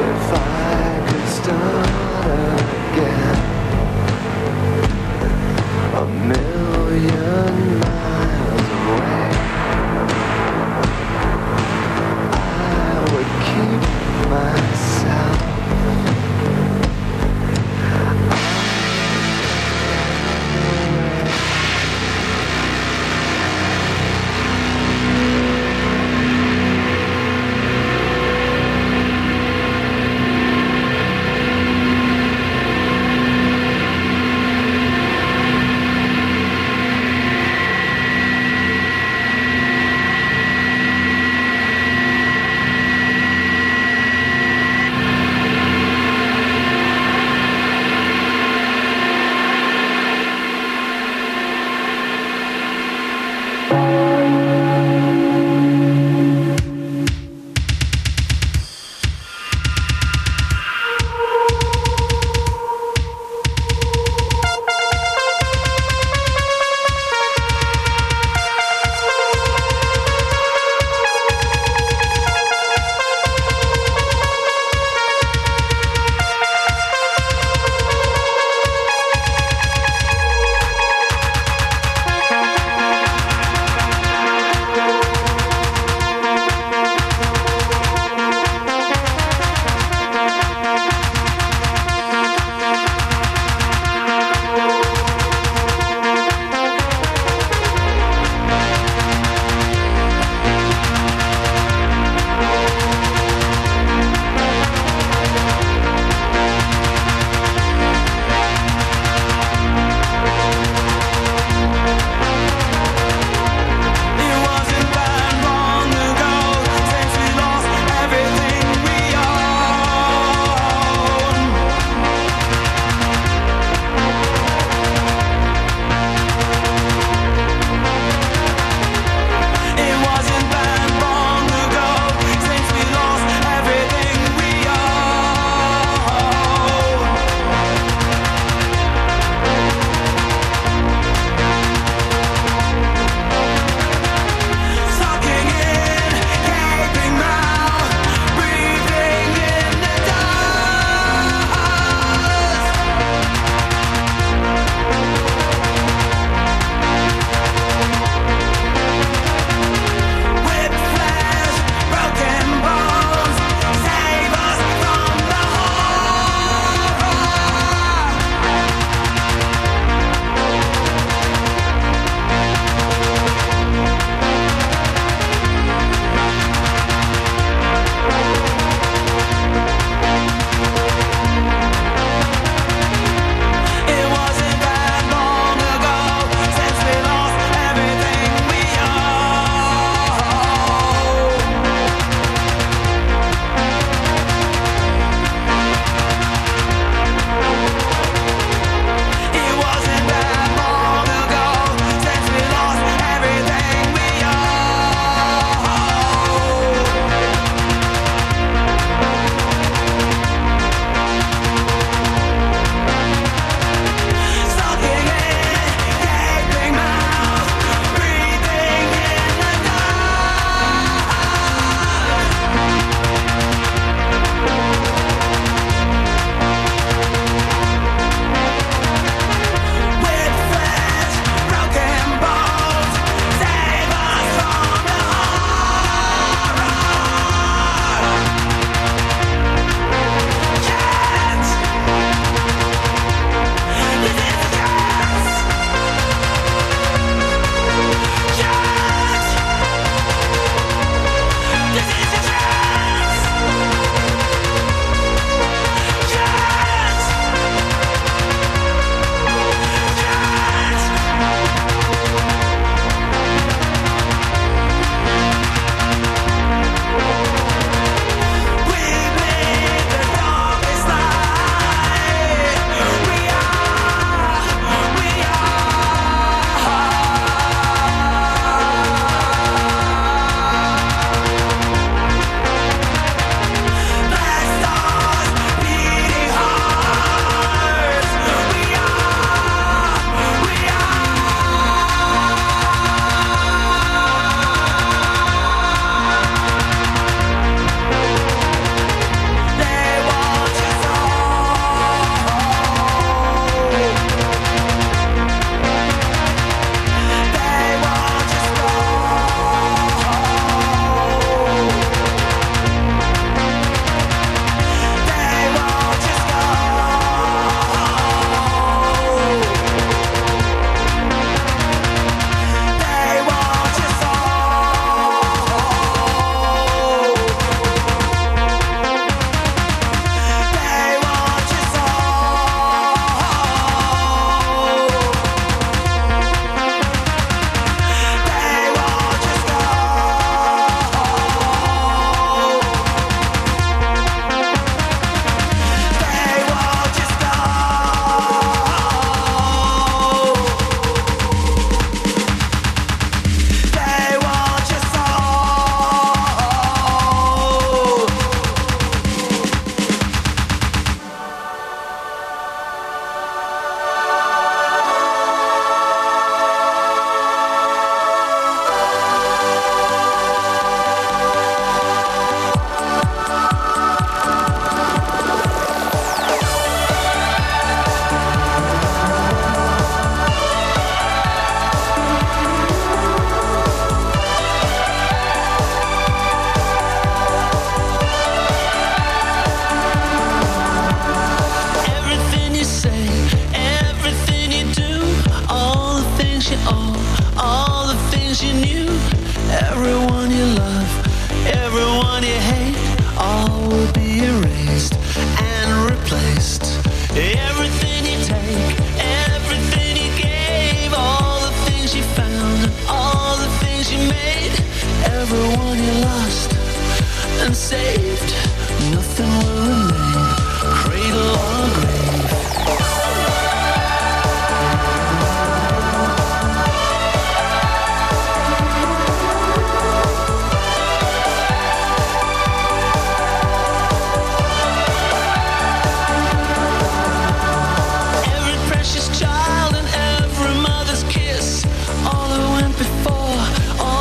erased and replaced. Everything you take, everything you gave, all the things you found and all the things you made, everyone you lost and saved, nothing will remain, cradle or grave.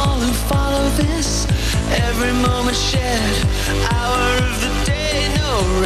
Every moment shared, hour of the day, no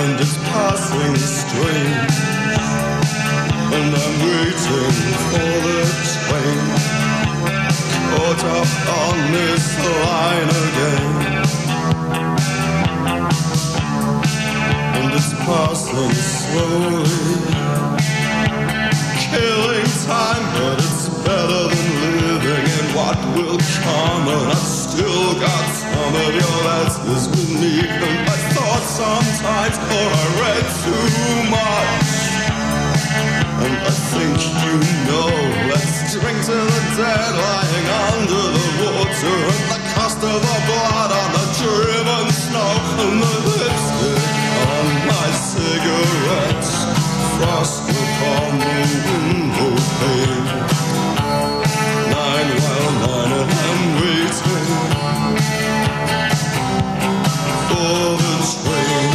and it's passing strange, and I'm waiting for the train, caught up on this line again, and it's passing slowly, killing time, but it's better than living in what will come, and I've still got some of your letters with me, and I thought sometimes, or I read too much, and I think you know, let's drink to the dead lying under the water, and the cost of the blood on the driven snow, and the lipstick on my cigarettes, frost upon the window pane. Nine while nine, and I'm waiting for the train.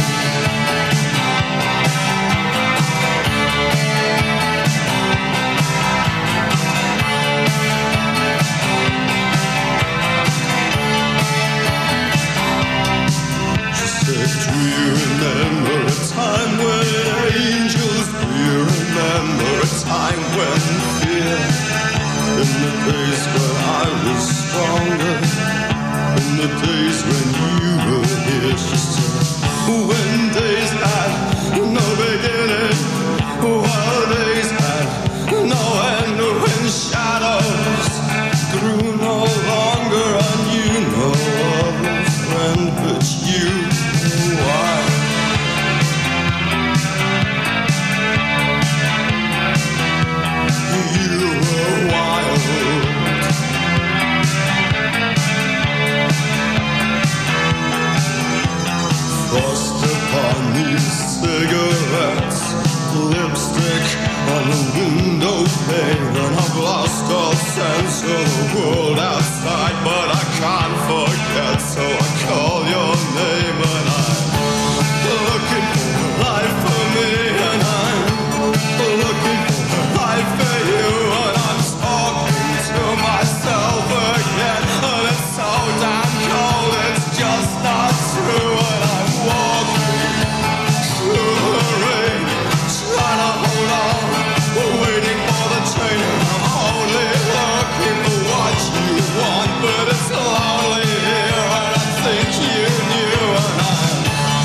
She said, do you remember a time when angels, do you remember a time when fear, in the days when I was stronger, in the days when you were here, she said, when days had no beginning, while days had no end, when shadows grew no longer, and you know of a friend, but you know why. You were wild, frost upon these cigarettes, lipstick on the window pane, and I've lost all sense of the world outside, but I can't forget, so I call your name, and I'm looking for life for me, and I'm looking for life for you, and I'm talking to myself again, and it's so damn cold, it's just not true, and I'm walking through the rain, trying to hold on, waiting for the train, and I'm only looking for what you want, but it's lonely here, and I think you knew, and I'm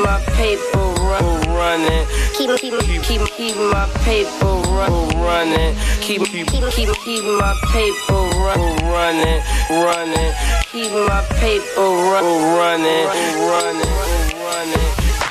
my paper run, running. Keep, keep, keep, keep, keep my paper run, running. Keep, keep, keep, keep, keep my paper run, running, running. Keep my paper run, running, running, running.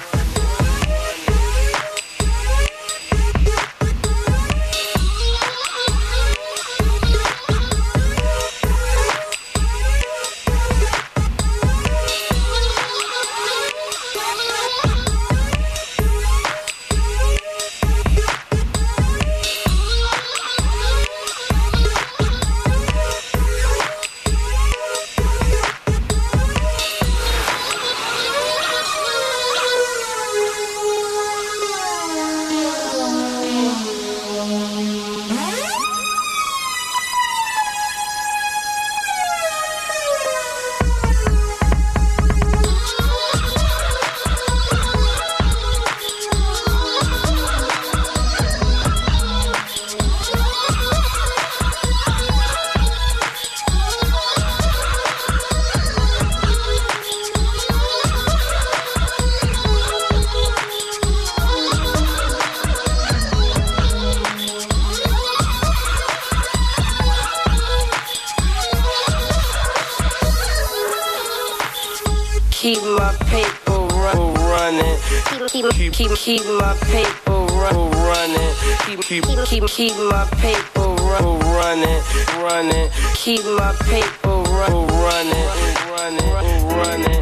Keep my paper run, running. Keep, keep, keep, keep, keep my paper run, running. Keep, keep, keep, keep my paper run, running, running. Keep my paper run, running, running, running.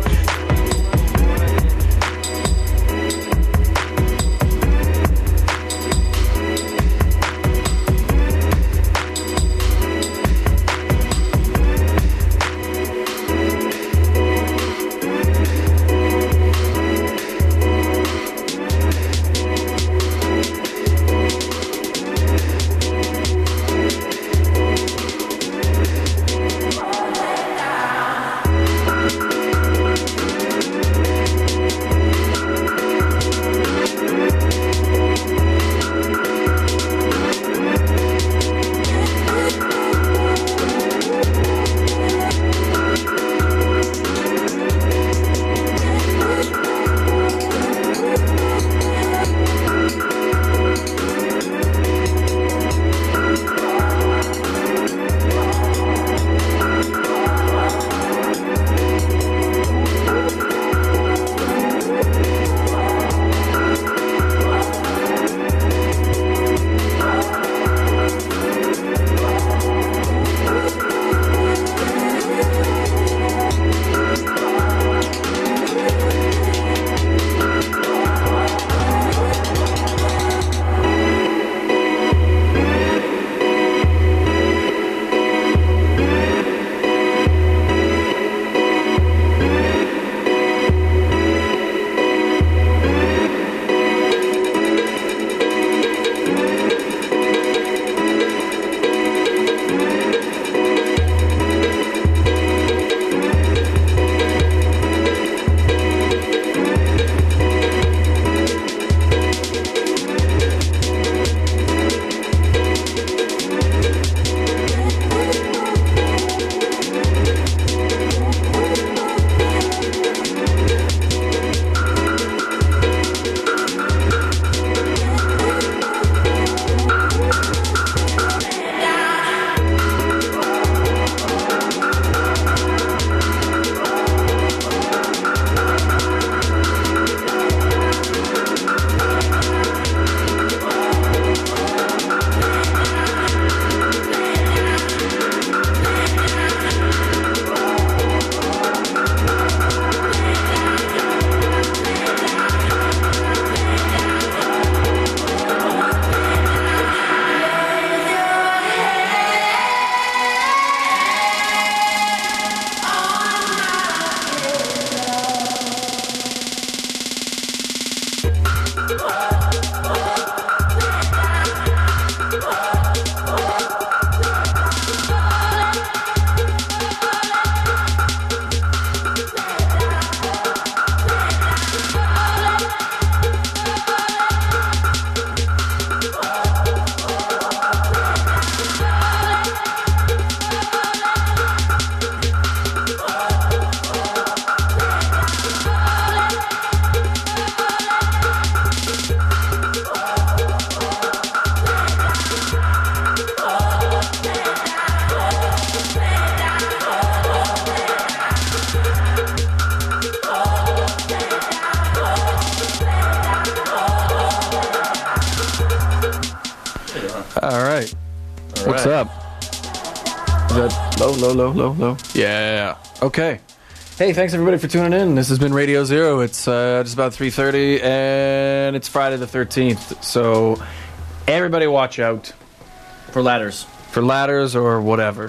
Low, low, low, low, low. Yeah. Okay. Hey, thanks everybody for tuning in. This has been Radio Zero. It's uh, just about three thirty, and it's Friday the thirteenth. So everybody watch out. For ladders. For ladders or whatever.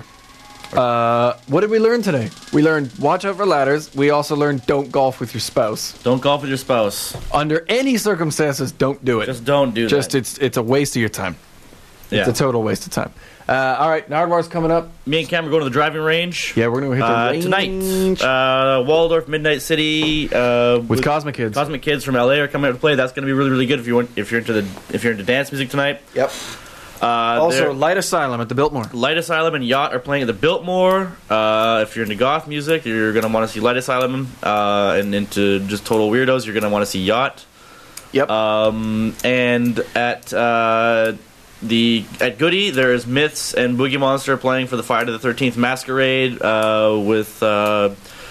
Uh, what did we learn today? We learned watch out for ladders. We also learned don't golf with your spouse. Don't golf with your spouse. Under any circumstances, don't do it. Just don't do Just that. it's it's a waste of your time. It's Yeah. a total waste of time. Uh, all right, Nardwar's coming up. Me and Cam are going to the driving range. Yeah, we're going to hit the uh, range. tonight. Uh, Waldorf, Midnight City, uh, with, with Cosmic Kids. Cosmic Kids from L A are coming out to play. That's going to be really, really good if you want, if you're into the if you're into dance music tonight. Yep. Uh, also, Light Asylum at the Biltmore. Light Asylum and Yacht are playing at the Biltmore. Uh, if you're into goth music, you're going to want to see Light Asylum. Uh, and into just total weirdos, you're going to want to see Yacht. Yep. Um, and at uh, the at Goody, there's Myths and Boogie Monster playing for the Friday the thirteenth Masquerade uh, with uh,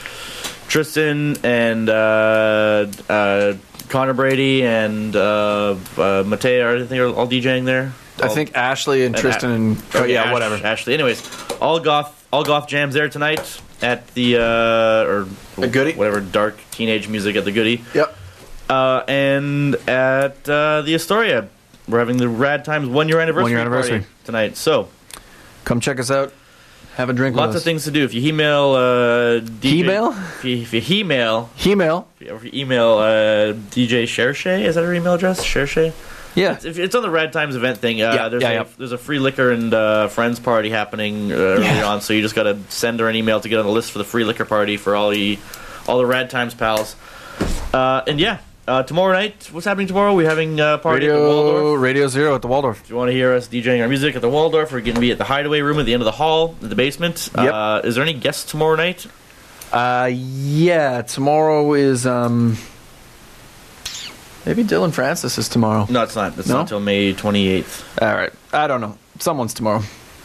Tristan and uh, uh, Connor Brady and uh, uh, Mateo. I think are all DJing there. I think Ashley and, and Tristan A- and oh, yeah, Ash, whatever. Ashley. Anyways, all goth, all goth jams there tonight at the uh, or a Goody, whatever dark teenage music at the Goody. Yep. Uh, and at uh, the Astoria, we're having the Rad Times one year anniversary, One year anniversary party tonight. So, come check us out. Have a drink. Lots with us. of things to do. If you email, uh, D J, email, if you, if you email, email, if you, if you email uh, D J Shershay, is that her email address? Shershay. Yeah, it's, it's on the Rad Times event thing. Uh, yeah, there's yeah, a, yeah. There's a free liquor and uh, friends party happening uh, early Yeah. on, so you just gotta send her an email to get on the list for the free liquor party for all the all the Rad Times pals. Uh, and yeah, uh, tomorrow night, what's happening tomorrow? We're having a party Radio, at the Waldorf. Radio Zero at the Waldorf. If you want to hear us DJing our music at the Waldorf, we're going to be at the Hideaway Room at the end of the hall, in the basement. Yep. Uh, is there any guests tomorrow night? Uh, yeah, tomorrow is um. Maybe Dylan Francis is tomorrow. No, it's not. It's No? not until May twenty-eighth. All right. I don't know. Someone's tomorrow.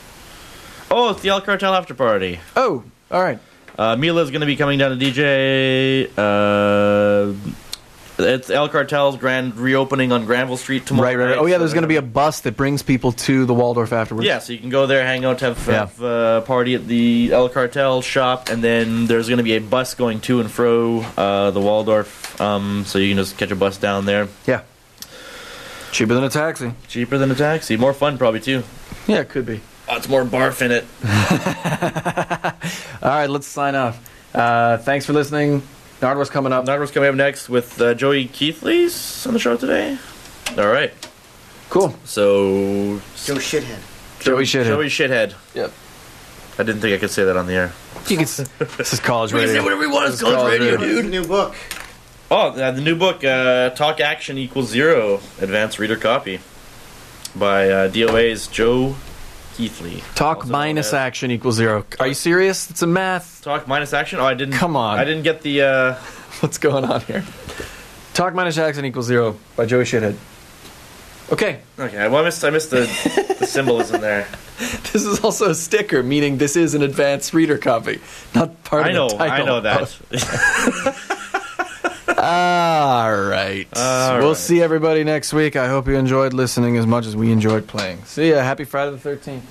Oh, it's the El Cartel after party. Oh, all right. Uh, Mila's going to be coming down to D J. Uh, it's El Cartel's grand reopening on Granville Street tomorrow. Right, right, right. night, Oh, yeah, so there's they're going to be a bus that brings people to the Waldorf afterwards. Yeah, so you can go there, hang out, have, Yeah. have a party at the El Cartel shop, and then there's going to be a bus going to and fro uh, the Waldorf, um, so you can just catch a bus down there. Yeah. Cheaper than a taxi. Cheaper than a taxi. More fun, probably, too. Yeah, it could be. Lots more barf in it. All right, let's sign off. Uh, thanks for listening. Nardwar's coming up. Nardwar's coming up next with uh, Joey Keithley's on the show today. All right. Cool. So... Joe Shithead. Joey Shithead. Joey Shithead. Yep. I didn't think I could say that on the air. You can, this is college We can radio. say whatever we want. It's This is college radio, What's the dude. new book? Oh, uh, the new book, uh, Talk Action Equals Zero, Advanced Reader Copy, by uh, D O A's Joe Keithley. Talk Also minus known as- action equals zero. Are you serious? It's a math. Talk minus action? Oh, I didn't. Come on. I didn't get the. Uh, What's going on here? Talk minus action equals zero by Joey Shithead. Okay. okay, well, I missed, I missed the, the symbolism there. This is also a sticker, meaning this is an advanced reader copy, not part I know, of the title. I know that. All right. All we'll right. see everybody next week. I hope you enjoyed listening as much as we enjoyed playing. See ya. Happy Friday the thirteenth.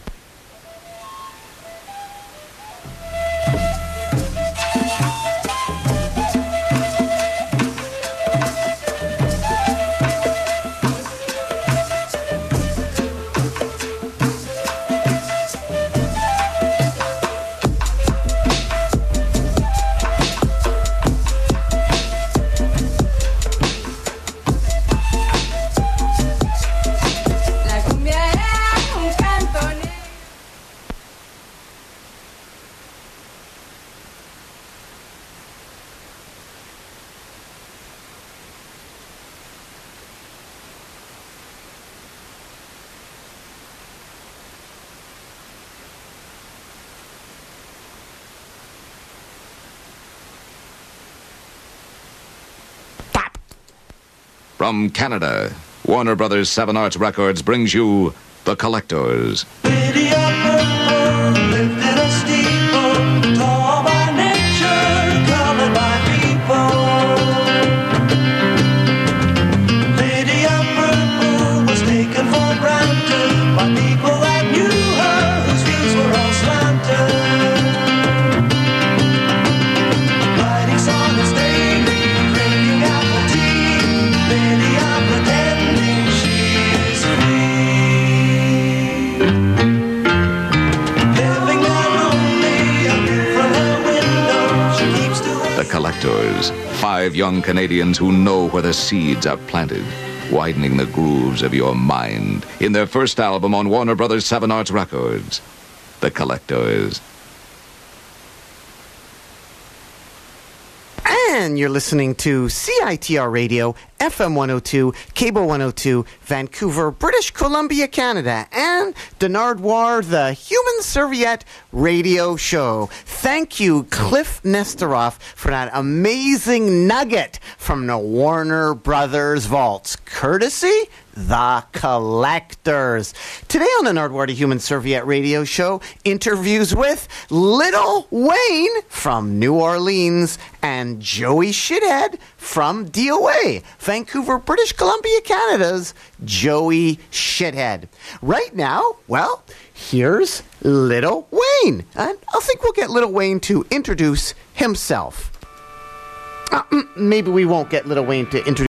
La cumbia es un canto negro. From Canada, Warner Brothers Seven Arts Records brings you The Collectors. Taken for granted by people that knew her, whose views were all slanted. Collectors. Five young Canadians who know where the seeds are planted, widening the grooves of your mind. In their first album on Warner Brothers Seven Arts Records, The Collectors. And you're listening to C I T R Radio, F M one oh two, Cable one oh two, Vancouver, British Columbia, Canada, and the Nardwuar, the Human Serviette radio show. Thank you, Cliff Nesteroff, for that amazing nugget from the Warner Brothers vaults, courtesy The Collectors. Today on the Nardwuar, the Human Serviette radio show, interviews with Little Wayne from New Orleans and Joey Shithead from D O A, Vancouver, British Columbia, Canada's Joey Shithead. Right now, well, here's Little Wayne. And I think we'll get Little Wayne to introduce himself. Uh, maybe we won't get Little Wayne to introduce